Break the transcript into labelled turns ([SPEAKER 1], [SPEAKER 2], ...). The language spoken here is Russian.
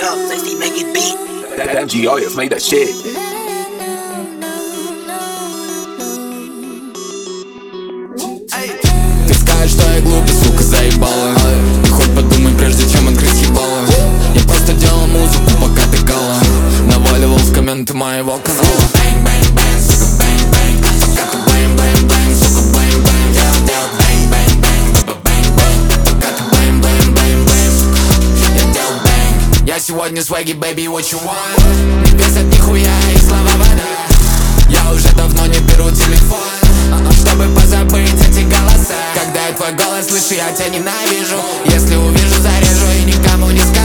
[SPEAKER 1] up, sexy, make it beat.
[SPEAKER 2] That MGOS made that shit.
[SPEAKER 3] Ты скажешь, что я глупый, сука, заебала. Ты хоть подумай, прежде чем открыть ебало. Я просто делал музыку, пока ты кала. Наваливал в комменты моего канала. Бэнг, бэнг, бэнг, сука, бэнг, бэнг. Пока ты бэнг, бэнг, бэнг, сука, бэнг, бэнг. Делал бэнг, бэнг, бэнг, бэнг, бэнг. Пока ты бэнг, бэнг, бэнг, бэнг, я делал бэнг. Я сегодня сваги, baby, what you want? Не весят нихуя и слова вода. Я уже давно не беру телефон, чтобы позабыть эти голоса. Когда я твой голос слышу, я тебя ненавижу. Если увижу, зарежу и никому не скажу.